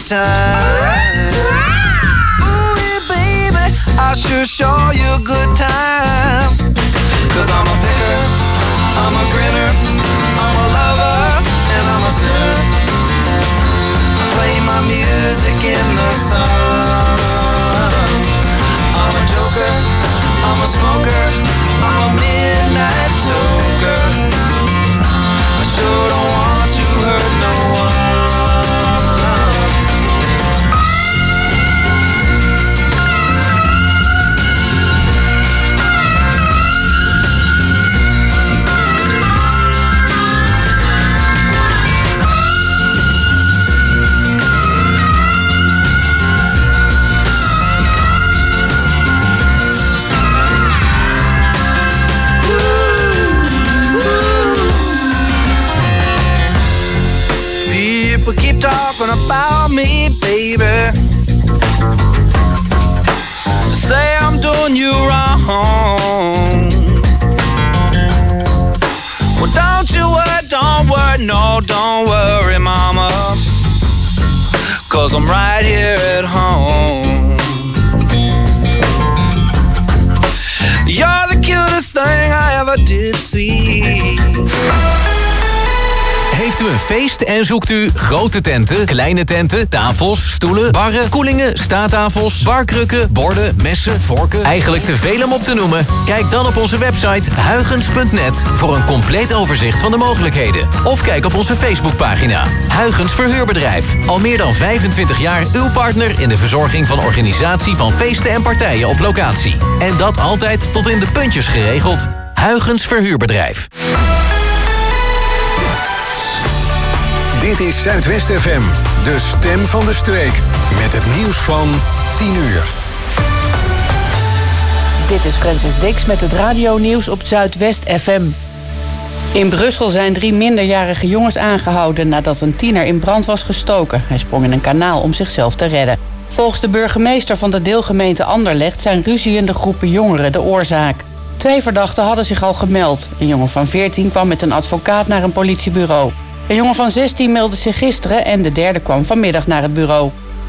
time. Ooh, yeah, baby, I'll sure show you a good time. 'Cause I'm a bitter, I'm a grinner, I'm a lover, and I'm a sinner. Play my music in the sun. I'm a joker, I'm a smoker, I'm a midnight toker. I sure don't want to hurt no one. People keep talking about me, baby. Say I'm doing you wrong. Well, don't worry, no, don't worry, mama. 'Cause I'm right here at home. You're the cutest thing I ever did see. Heeft u een feest en zoekt u grote tenten, kleine tenten, tafels, stoelen, barren, koelingen, staattafels, barkrukken, borden, messen, vorken? Eigenlijk te veel om op te noemen? Kijk dan op onze website huygens.net voor een compleet overzicht van de mogelijkheden. Of kijk op onze Facebookpagina. Huygens Verhuurbedrijf. Al meer dan 25 jaar uw partner in de verzorging van organisatie van feesten en partijen op locatie. En dat altijd tot in de puntjes geregeld. Huygens Verhuurbedrijf. Dit is Zuidwest FM, de stem van de streek. Met het nieuws van 10 uur. Dit is Francis Dix met het radionieuws op Zuidwest FM. In Brussel zijn 3 minderjarige jongens aangehouden nadat een tiener in brand was gestoken. Hij sprong in een kanaal om zichzelf te redden. Volgens de burgemeester van de deelgemeente Anderlecht zijn ruziende groepen jongeren de oorzaak. 2 verdachten hadden zich al gemeld. Een jongen van 14 kwam met een advocaat naar een politiebureau. Een jongen van 16 meldde zich gisteren en de derde kwam vanmiddag naar het bureau.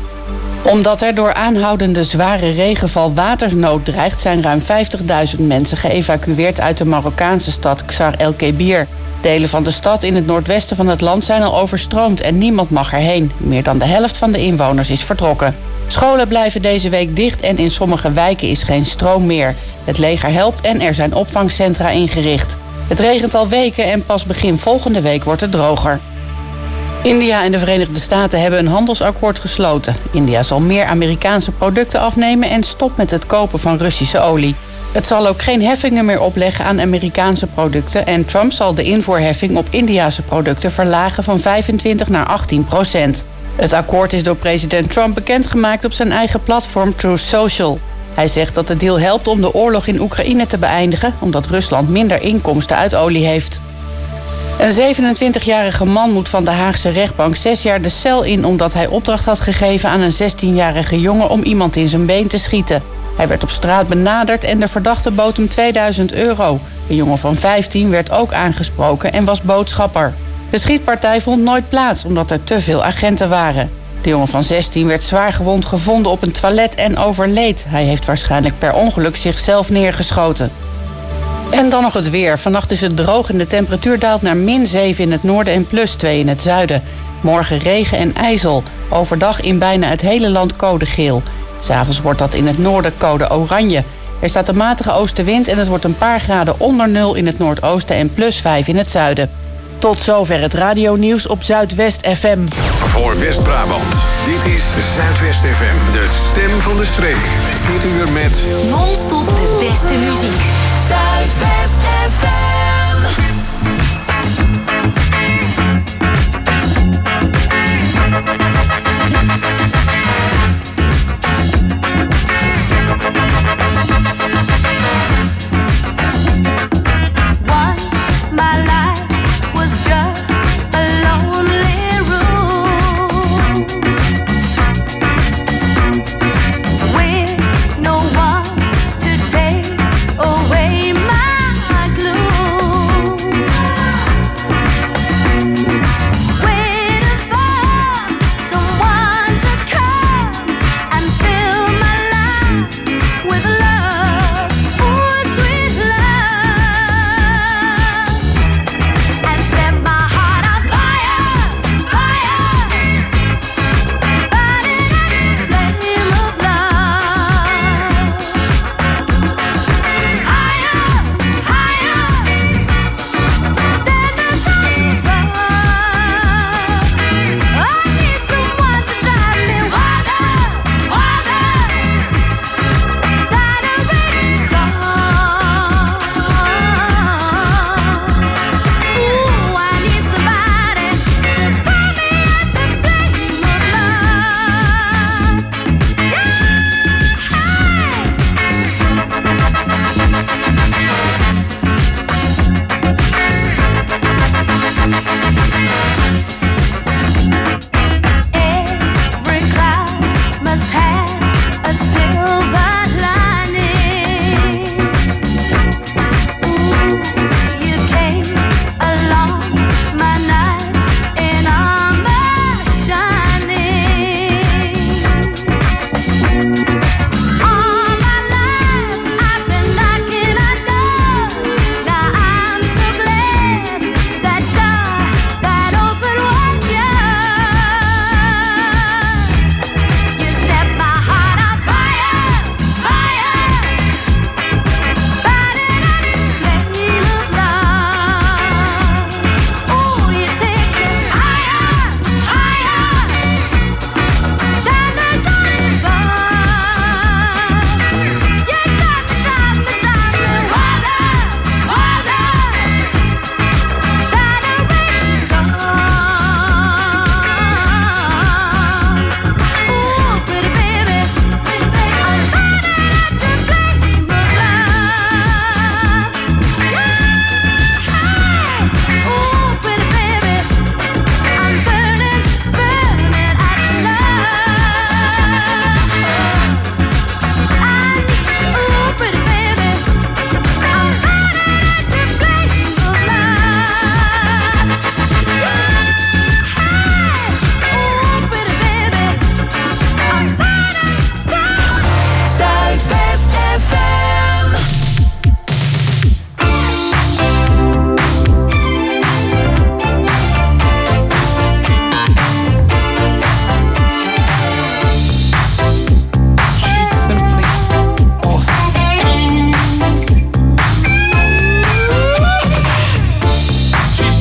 Omdat er door aanhoudende zware regenval watersnood dreigt, zijn ruim 50.000 mensen geëvacueerd uit de Marokkaanse stad Ksar El Kebir. Delen van de stad in het noordwesten van het land zijn al overstroomd en niemand mag erheen. Meer dan de helft van de inwoners is vertrokken. Scholen blijven deze week dicht en in sommige wijken is geen stroom meer. Het leger helpt en er zijn opvangcentra ingericht. Het regent al weken en pas begin volgende week wordt het droger. India en de Verenigde Staten hebben een handelsakkoord gesloten. India zal meer Amerikaanse producten afnemen en stopt met het kopen van Russische olie. Het zal ook geen heffingen meer opleggen aan Amerikaanse producten en Trump zal de invoerheffing op Indiase producten verlagen van 25 naar 18%. Het akkoord is door president Trump bekendgemaakt op zijn eigen platform Truth Social. Hij zegt dat de deal helpt om de oorlog in Oekraïne te beëindigen, omdat Rusland minder inkomsten uit olie heeft. Een 27-jarige man moet van de Haagse rechtbank 6 jaar de cel in omdat hij opdracht had gegeven aan een 16-jarige jongen om iemand in zijn been te schieten. Hij werd op straat benaderd en de verdachte bood hem €2000. De jongen van 15 werd ook aangesproken en was boodschapper. De schietpartij vond nooit plaats omdat er te veel agenten waren. De jongen van 16 werd zwaargewond gevonden op een toilet en overleed. Hij heeft waarschijnlijk per ongeluk zichzelf neergeschoten. En dan nog het weer. Vannacht is het droog en de temperatuur daalt naar -7 in het noorden en +2 in het zuiden. Morgen regen en ijzel. Overdag in bijna het hele land code geel. 'S Avonds wordt dat in het noorden code oranje. Er staat een matige oostenwind en het wordt een paar graden onder 0 in het noordoosten en +5 in het zuiden. Tot zover het radionieuws op Zuidwest FM. Voor West-Brabant, dit is Zuidwest FM, de stem van de streek. Dit uur met non-stop de beste muziek. Zuidwest FM. Away my glue.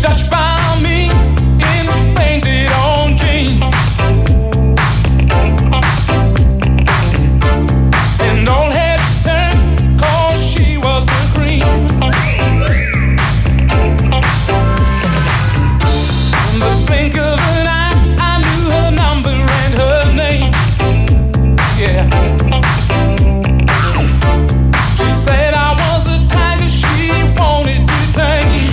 touched by me in painted on jeans. And all had turned 'cause she was the cream. The blink of an eye, I knew her number and her name. Yeah. She said I was the tiger she wanted to tame.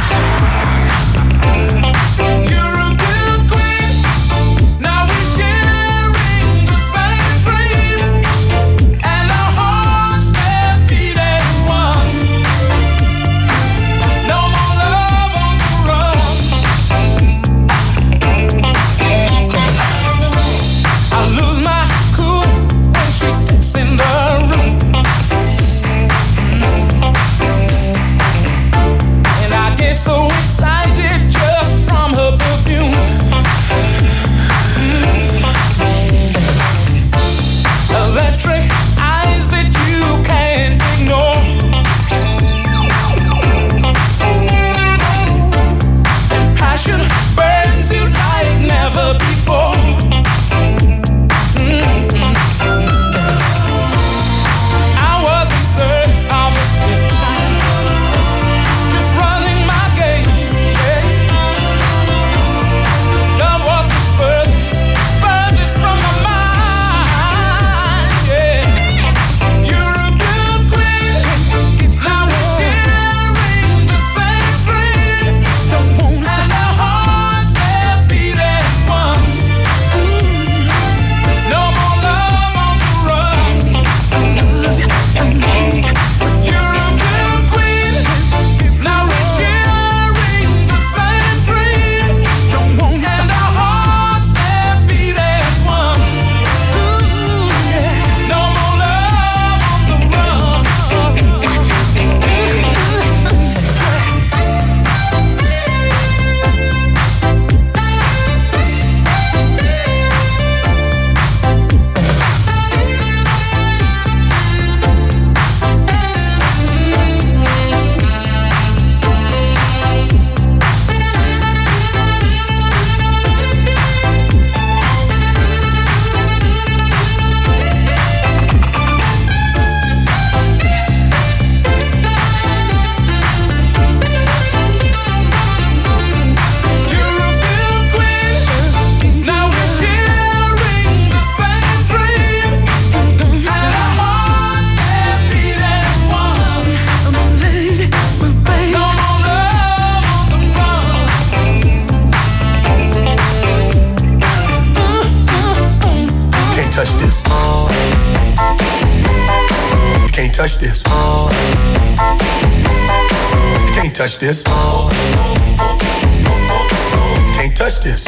You're a good queen, now we're sharing the same dream, and our hearts that beat as one. No more love on the run. I lose my cool when she steps in the room, and I get so excited just from her perfume. Electric eyes that you can't ignore, and passion burns you like never before. I was in search of a good time, just running my game, yeah. Love was the furthest from my mind, yeah. You're a good queen, now we're sharing the same dream, and our hearts that beat as one. No more love on the run. You're a good queen, now we're sharing the same dream, and our hearts that beat as one. No more love on the run. You're a good queen, now we're sharing the same dream, and our hearts that beat as one. No more love on the run. Can't touch this. You can't touch this. You can't touch this. You can't touch this.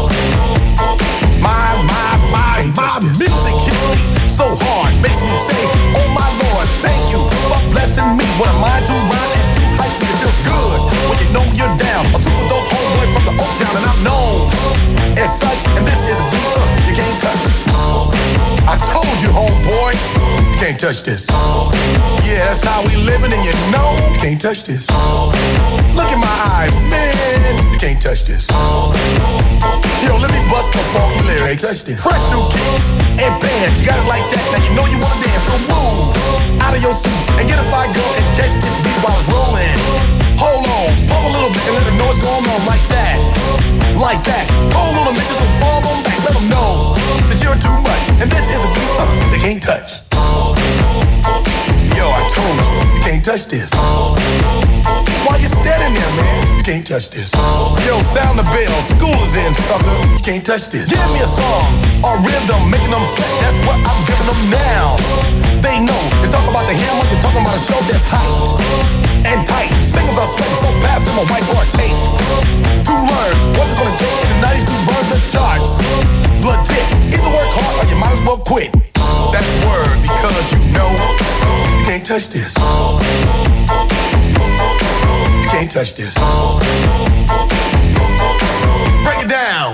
My music hits me so hard, makes me say, oh my Lord, thank you for blessing me. When I'm mind to rhyme and too hype, it feels good when you know you're down. A super dope homeboy from the Oak Town, and I'm known as such. And this is a beat you can't touch. I told you, homeboy, you can't touch this. Yeah, that's how we living, and you know you can't touch this. Look in my eyes, man, you can't touch this. Yo, let me bust the funky lyrics. Fresh new kicks and bands, you got it like that. Now you know you wanna dance, so move out of your seat and get a fire girl and catch this beat while it's rolling. Hold on, pump a little bit and let them know what's going on like that. Like that. Hold on a minute, just fall on back, let them know that you're too much. And this is a beat they can't touch. Yo, I told you can't touch this. Why you standing there, man? You can't touch this. Yo, sound the bell, school is in, sucker. You can't touch this. Give me a song or rhythm, making them sweat. That's what I'm giving them now. They know. You talk about the hammer, you're talking about a show that's hype and tight. Singles are sweating so fast, them a whiteboard tape. To learn what's it gonna take in the 90s to burn the charts. Legit. Either work hard or you might as well quit. That's the word, because you know you can't touch this. You can't touch this. Break it down.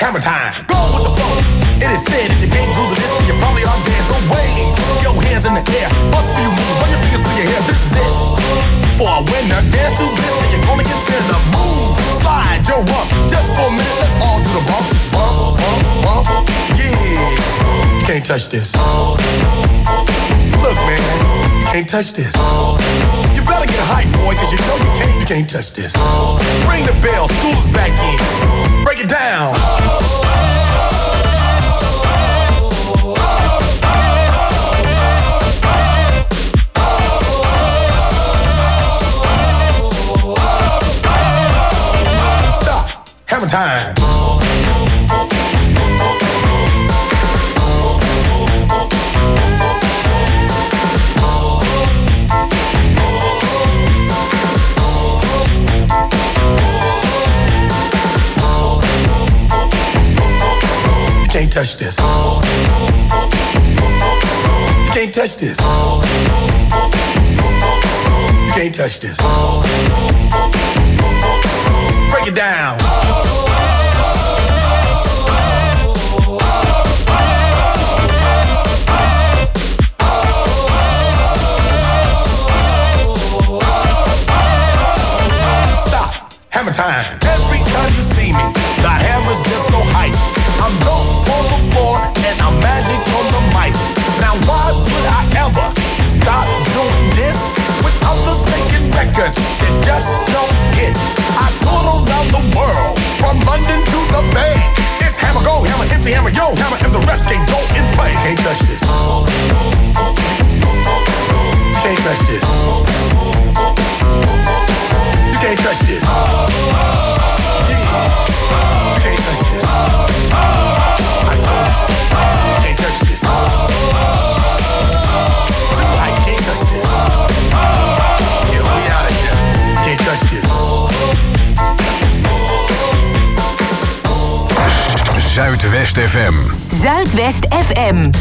hammer time. Go with the flow. It is said if you can't do this, then you probably are dead. So wave your hands in the air. Bust a few moves, run your fingers through your hair. This is it. For a winner, dance to this, then you're gonna get there. Now move, slide your rump. Just for a minute, let's all do the bump. Bump, bump, bump. Yeah. You can't touch this. Look, man, you can't touch this. You better get hype, boy, cause you know you can't touch this. Ring the bell, school's back in. Break it down. Stop. Hammer time. You can't touch this. You can't touch this. You can't touch this. Break it down. Stop. Hammer time. Every time you see me, the hammer's just so hype. I'm dope on the floor and I'm magic on the mic. Now why would I ever stop doing this? With others making records that just don't hit. I tour around the world, from London to the Bay. It's hammer go, hammer hit the hammer, yo, hammer, and the rest can go and play. Can't touch this. You can't touch this. You can't touch this. Yeah. You can't touch this. I told you. You can't touch this. I can't touch this. Yeah, we out of here. You can't touch this. Zuidwest FM. Zuidwest FM.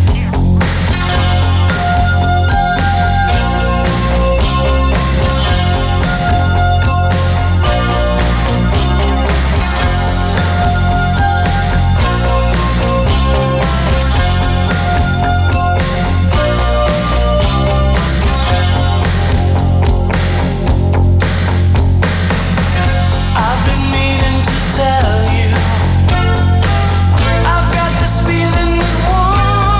I've been meaning to tell you, I've got this feeling that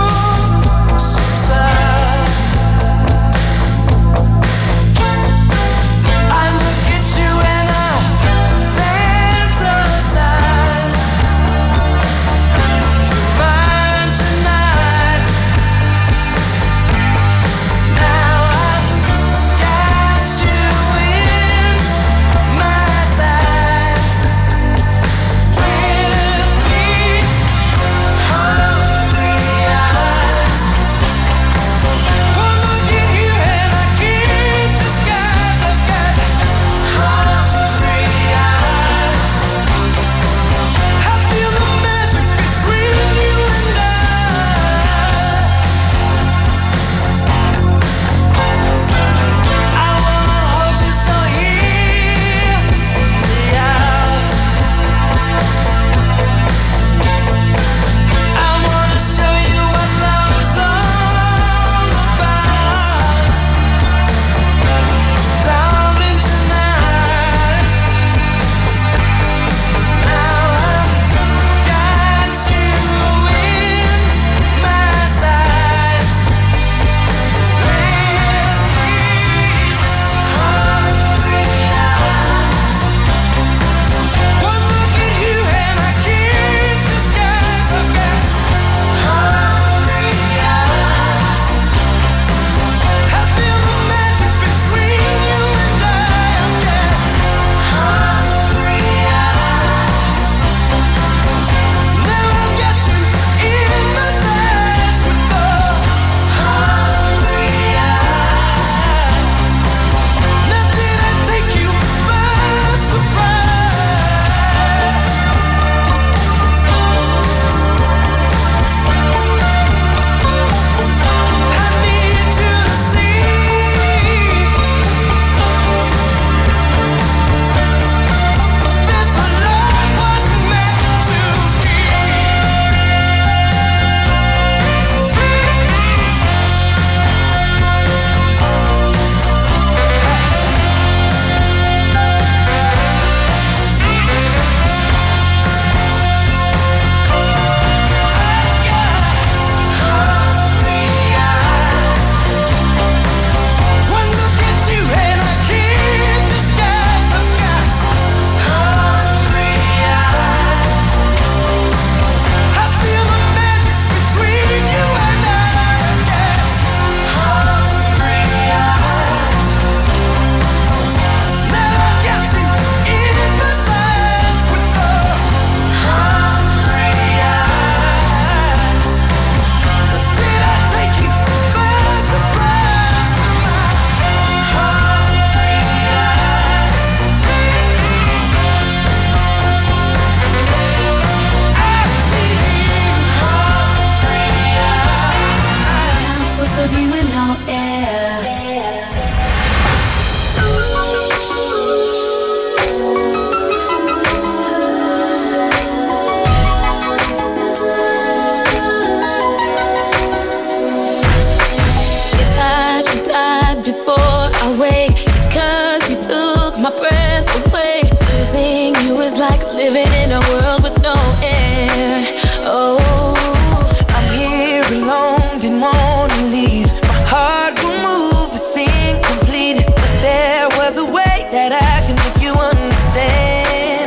living in a world with no air. Oh, I'm here alone, didn't want to leave. My heart will move, it's incomplete. Wish there was a way that I can make you understand.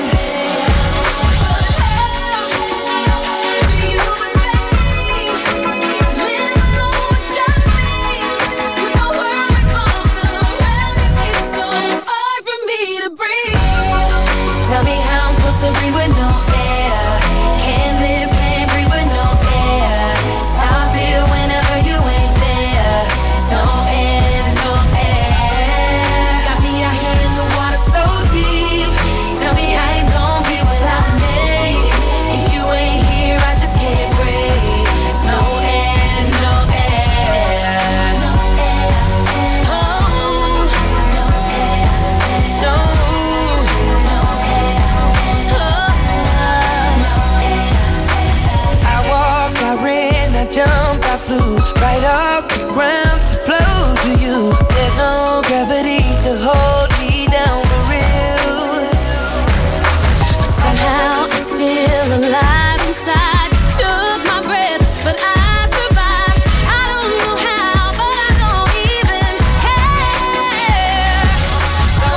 Tell me how I'm supposed to breathe with no air. Can't live, can't breathe with no air. It's how I feel whenever you ain't there. No air, no air. Got me out here in the water so deep. Tell me how you gon' be without me. If you ain't here, I just can't breathe. It's no air, no air. No air, oh, no air, no. I jumped, I flew right off the ground to flow to you. There's no gravity to hold me down for real. But somehow I'm still alive inside. You took my breath, but I survived. I don't know how, but I don't even care. So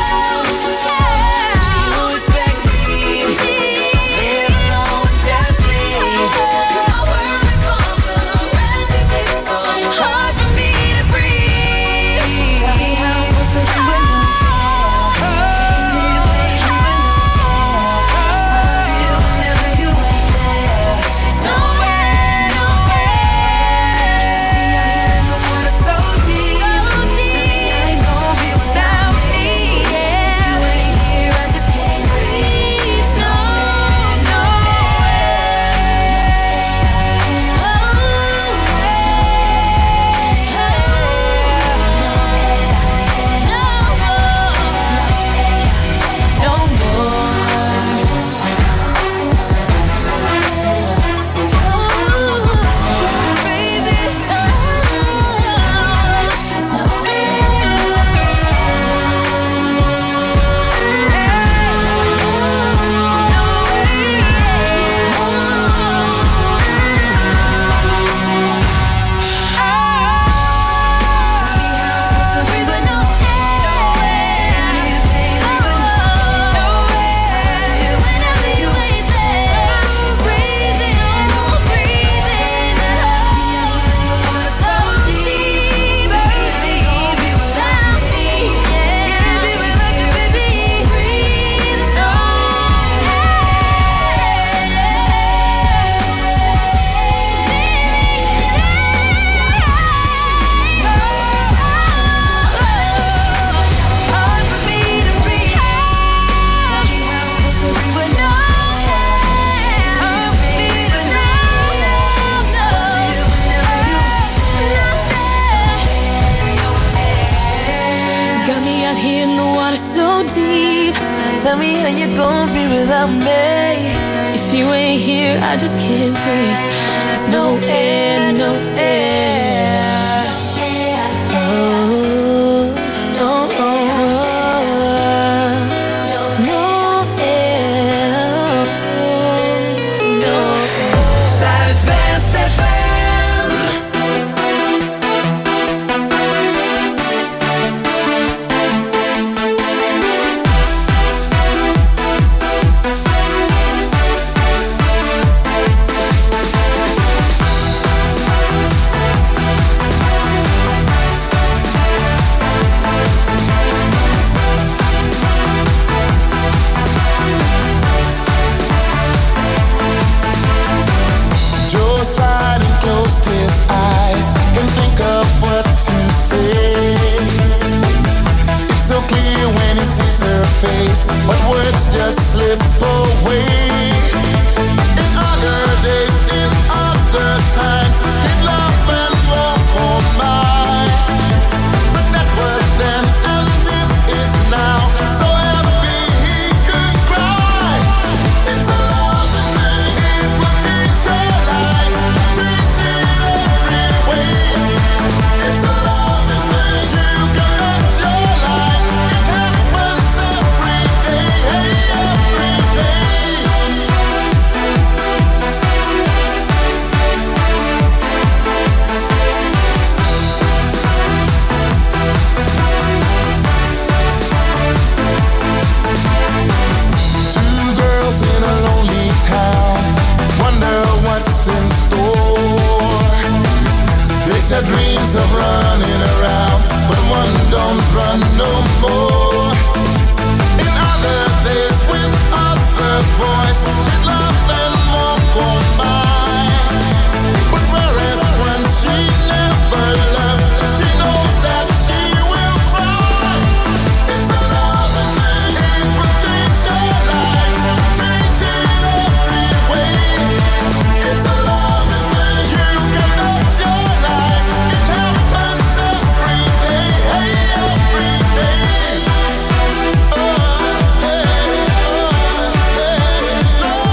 you expect me to live alone with just me? Hard for me to breathe. Tell me how I'm supposed to breathe with no whenever you ain't there. No air, no air. The water so deep. I ain't gon' be without me. You ain't here, I just can't breathe. No Tell me how you gon' be without me. If you ain't here, I just can't breathe. There's no air, no air. Oh, no air. No air. No air. Zuidwest FM. Face, but words just slip away. In other days, in other times, he'd love and walk on by. But that was then, and this is now. So happy he could cry. It's a loving thing, it will change your life, change it every way. It's a loving thing, you can bet your life. It happens every day, every day. days of running around, but one don't run no more. In other days with other boys, she'd laugh and walk on by. But whereas when she never left, she knows that she will cry. It's a loving thing, it will change your life, changing every way. It's a loving thing, you can touch your life. It happens every day, hey, every day. Oh, hey, oh, hey, love.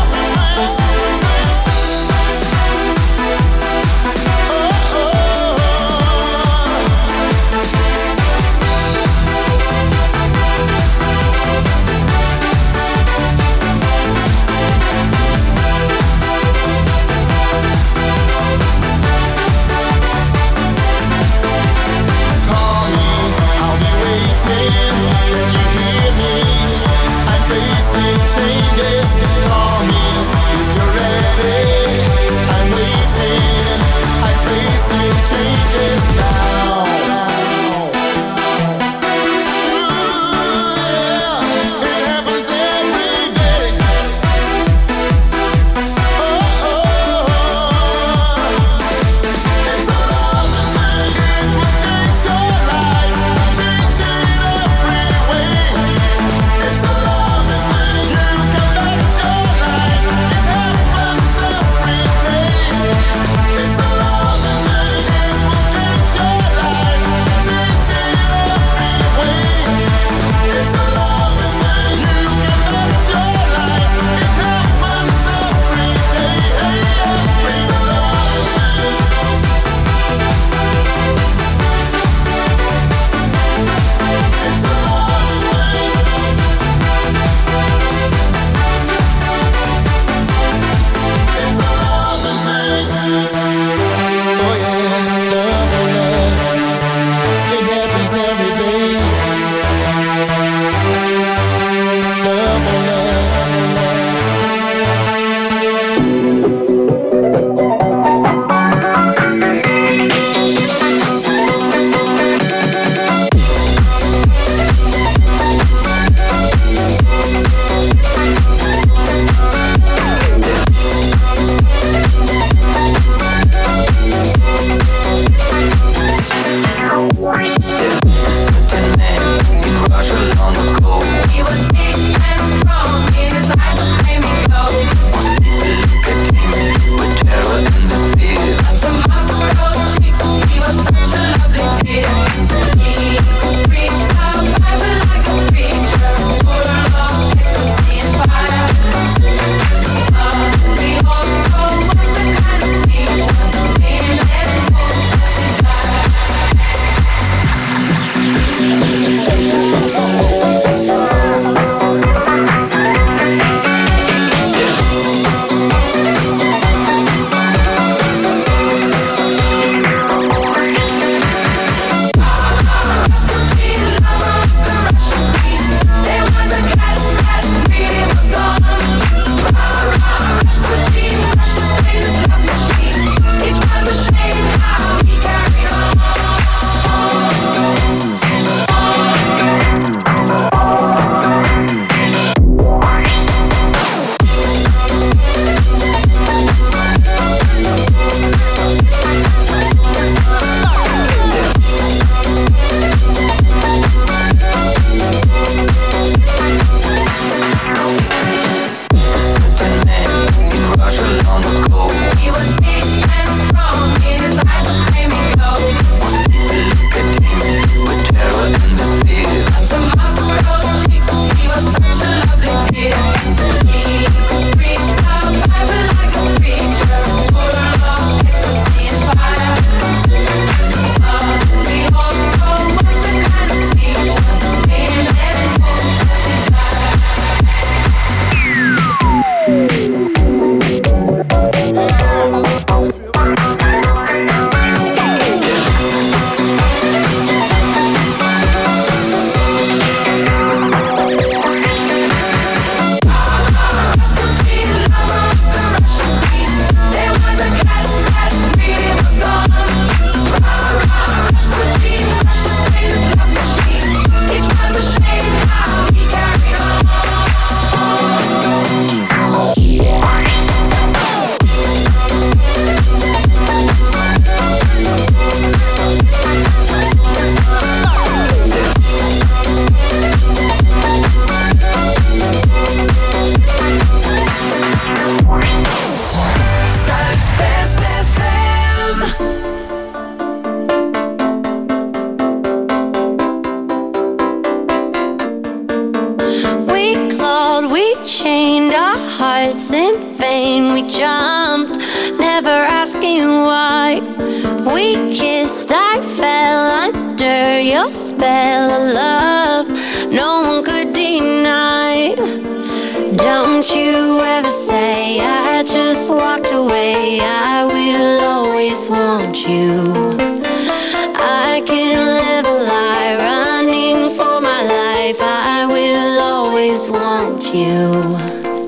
hearts in vain. We jumped, never asking why. We kissed, I fell under your spell of love. No one could deny. Don't you ever say I just walked away. I will always want you. I can't live a lie running for my life. I will always want you.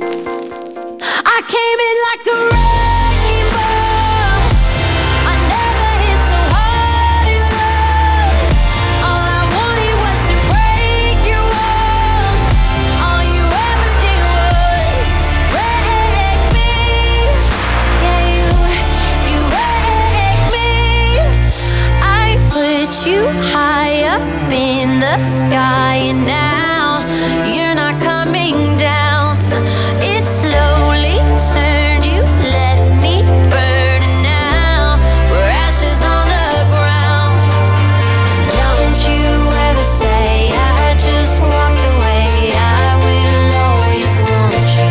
I came in like a wrecking ball. I never hit so hard in love. All I wanted was to break your walls. All you ever did was wreck me. Yeah, you wrecked me. I put you high up in the sky, and now you're not coming down. It slowly turned, you let me burn, and now we're ashes on the ground. Don't you ever say I just walked away. I will always want you.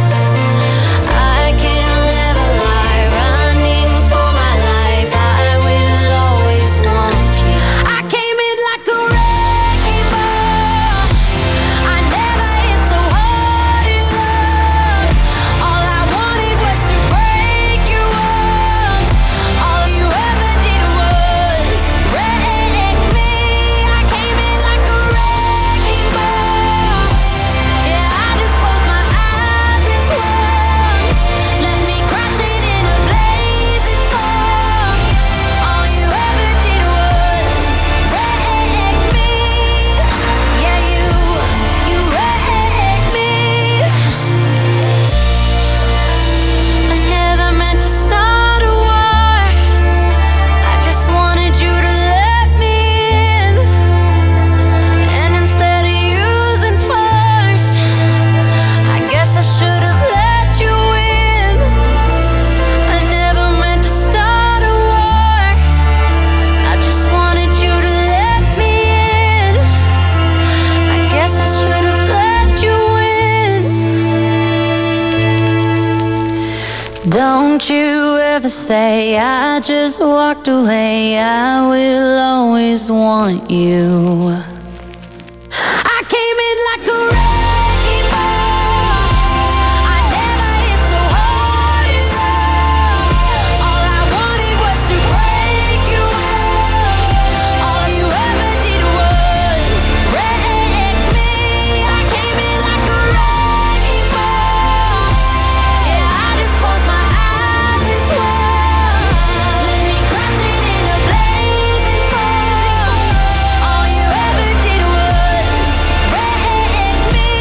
I can't live a lie running for my life. I will always want you. I came in like a wrecking ball. I never hit so hard in love. All I wanted was to break your walls. All you ever did was wreck me. I came in like a wrecking ball. Yeah, I just closed my eyes and swung. Let me crash it in a blazing fall. All you ever did was wreck me. Yeah, you wrecked me. I never meant to start a war. I just wanted you to let me in. And instead of using force, I guess I should have let you in. I never meant to start a war. I just wanted you to let me in. I guess I should have let you in. Don't you ever say I just walked away. I will always want you. I came in like a wrecking ball. I never hit so hard in love. All I wanted was to break your walls. All you ever did was wreck me. I came in like a wrecking ball. Yeah, I just closed my eyes and swung. Let me crash it in a blazing fall. All you ever did was wreck me.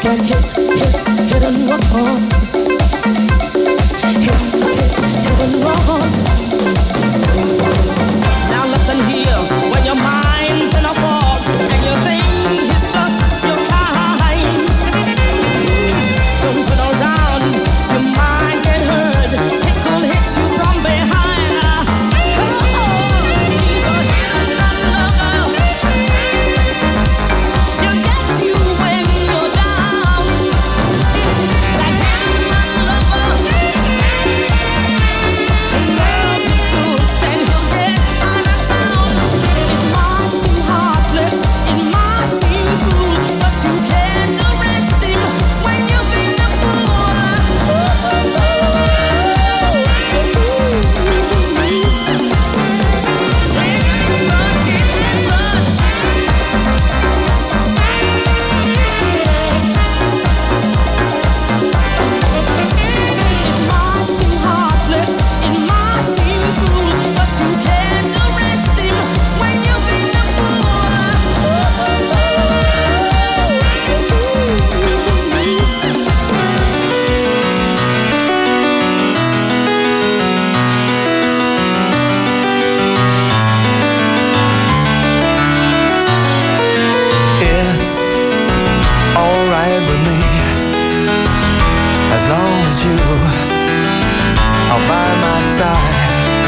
but hit and run. Hit and run. Now listen here, when your mind's in a fog and you think it's just your time, don't turn around, your mind get hurt, it could hit you from behind. Come on, he's a hidden lover. You get you when you're down. That hidden lover, love you good, then he'll get out of town. It might seem heartless, it might seem cruel, but you can't arrest him when you've been a fool. It might seem heartless, it might seem cruel, but you can't arrest him when you've been a It's alright with me as long as you are by my side.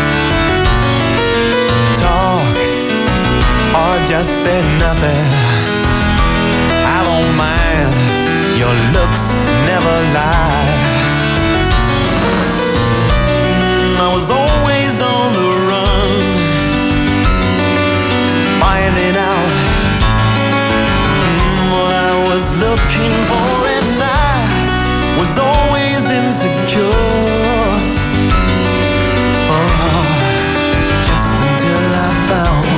Talk or just say nothing, I don't mind. Your looks never lie. I was always on the run, finding out what I was looking for, and I was always insecure. Oh, just until I found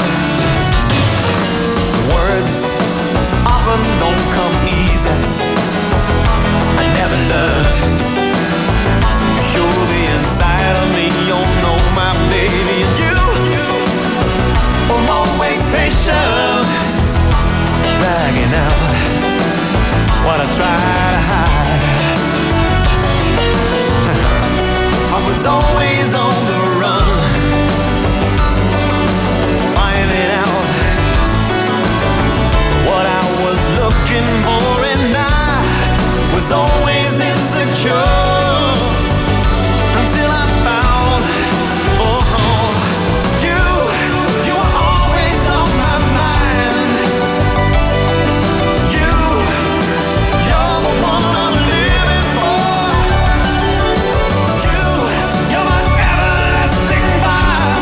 words often don't come easy. I never learned to show the inside of me. You know my baby, and you were always patient, dragging out what I tried to hide. I was always on the run, finding out what I was looking for, and I was always insecure until I found, oh, you were always on my mind. You're the one I'm living for. You're my everlasting fire.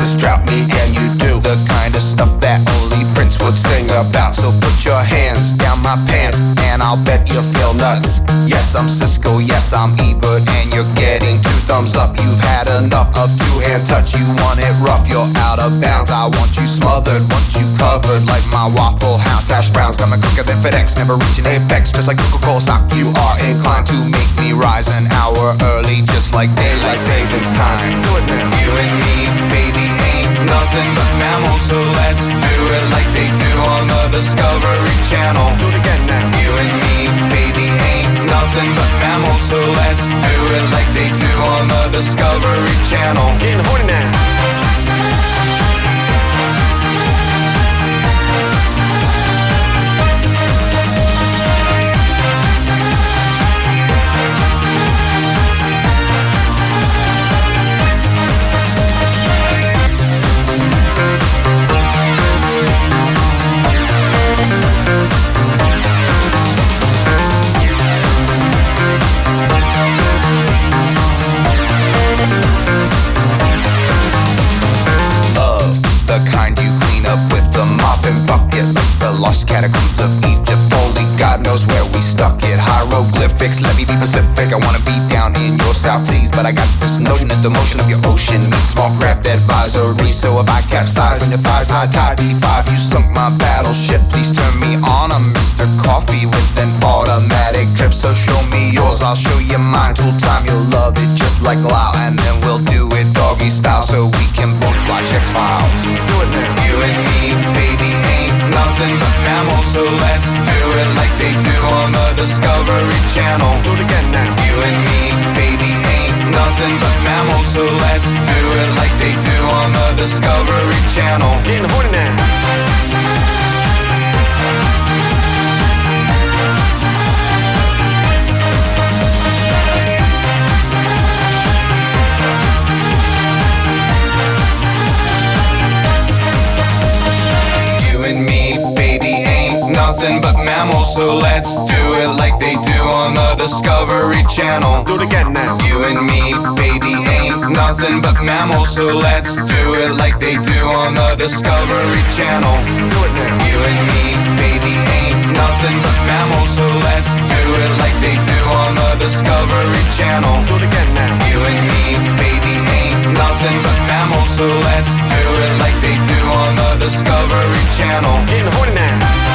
Texas drought me and you do the kind of stuff that only Prince would sing about. So put your hands down my pants and I'll bet you feel nuts. Yes, I'm Cisco, yes, I'm Ebert, and you're getting 2 thumbs up. You've had enough of 2-hand touch. You want it rough, you're out of bounds. I want you smothered, want you covered like my Waffle House hash browns. Coming quicker than FedEx, never reaching apex. Just like Coca-Cola stock, you are inclined to make me rise an hour early, just like daylight savings time. Do it now. You and me, baby, ain't nothing but mammals, so let's do it like they do on the Discovery Channel. Do it again now. You and me, baby, ain't nothing but mammals, so let's do it like they do on the Discovery Channel. Getting horny now. Lost catacombs of Egypt, only God knows where we stuck it. Hieroglyphics, let me be Pacific. I wanna be down in your South Seas, but I got this notion that the motion of your ocean means small craft advisory. So if I capsize on your thighs, high tide B5, you sunk my battleship. Please turn me on. I'm Mr. Coffee with an automatic drip. So show me yours, I'll show you mine. Tool time, you'll love it just like Lao, and then we'll do it doggy style so we can both watch X-Files. Do it now. You and me, baby, ain't nothing but mammals, so let's do it like they do on the Discovery Channel. Do it again now. You and me, baby, ain't nothing but mammals, so let's do it like they do on the Discovery Channel. Getting horny now. Nothing but mammals, so let's do it like they do on the Discovery Channel. Do it again now. You and me, baby, ain't nothing but mammals, so let's do it like they do on the Discovery Channel. Do it now. You and me, baby, ain't nothing but mammals, so let's do it like they do on the Discovery Channel. Do it again now. You and me, baby, ain't nothing but mammals, so let's do it like they do on the Discovery Channel. Getting horny now.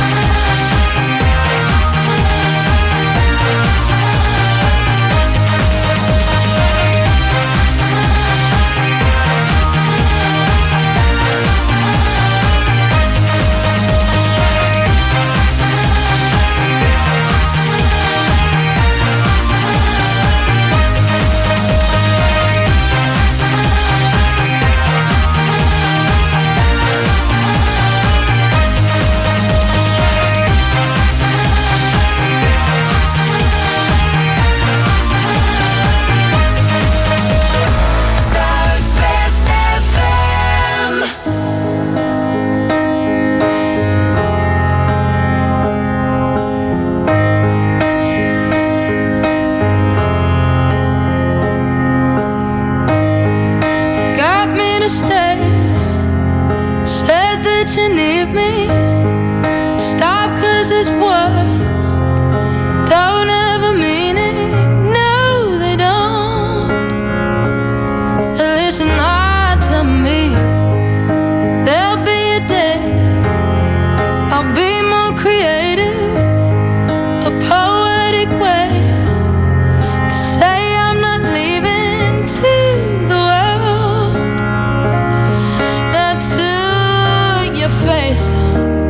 You need me. Stop, 'cause it's words don't have a meaning. No, they don't. Listen hard to me. There'll be a day I'll be more creative, a poetic way to say I'm not leaving to the world. Not to your face.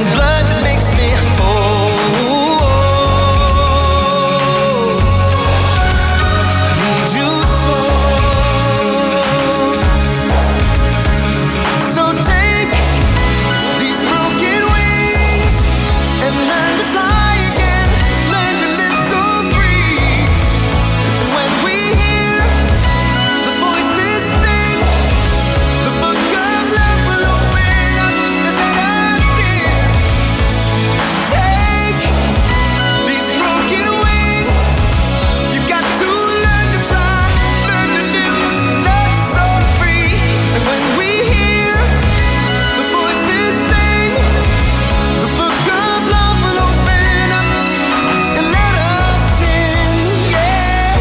and blood that makes me whole. I need you so. So take these broken wings and learn to fly again. Learn to live so free. And when we hear the voices sing, the book of love will open up and let us in. Take these broken wings. You've got to learn to fly, learn to live, love so free. And when we hear the voices sing, the book of love will open up and let us in. Yeah.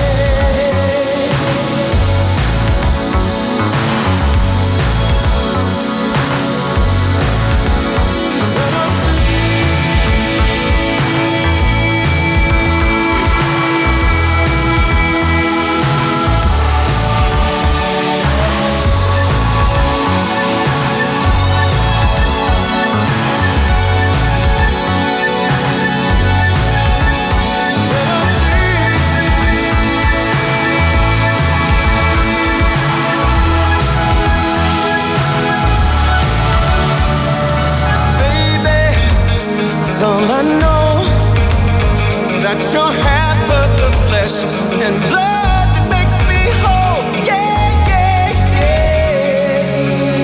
Baby, it's all I know, that you're half of the flesh and blood that makes me whole. Yeah, yeah, yeah.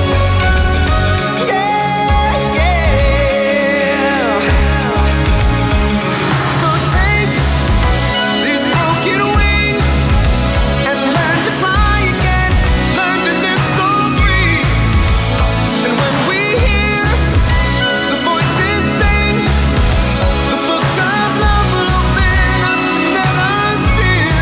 Yeah, yeah. So take these broken wings and learn to fly again. Learn to live so free. And when we hear the voices sing, the book of love will open up and let us in.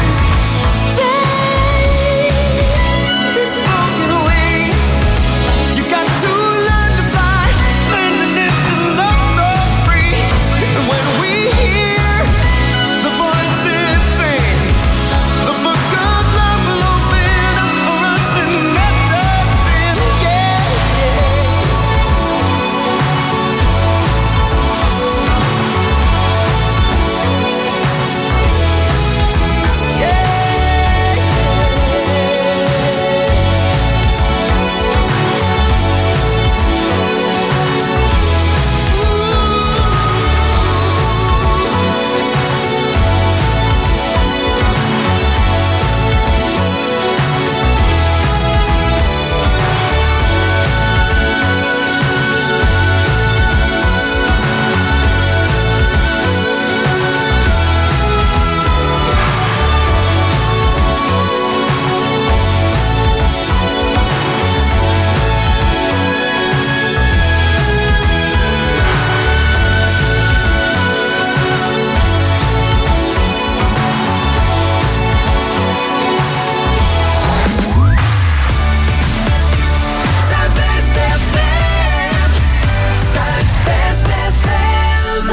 Take these broken wings. You got to learn to fly, learn to live and love so free. And when we hear the voices sing, the book of love will open up for us and let us in. Yeah, yeah. Zuidwest FM. Zuidwest FM.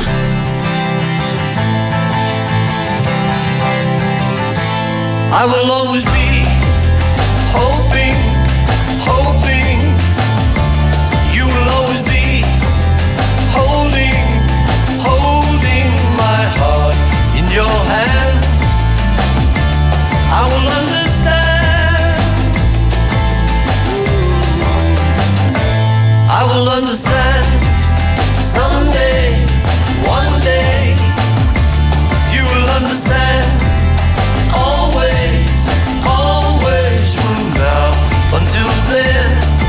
I will always be hoping, hoping. You will always be holding, holding my heart in your hand. I will understand. I will understand someday, one day. You will understand. Always, always from now until then.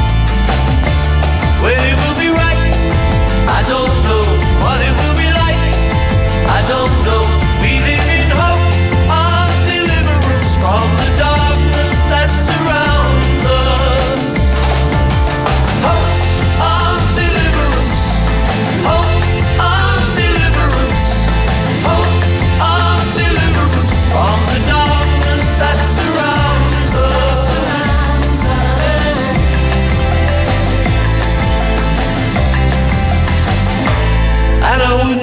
When it will be right, I don't know. What it will be like, I don't know. We live in hope of deliverance from the darkness that surrounds us. Hope of deliverance. Hope of deliverance. Hope of deliverance from the darkness that surrounds us. And I wouldn't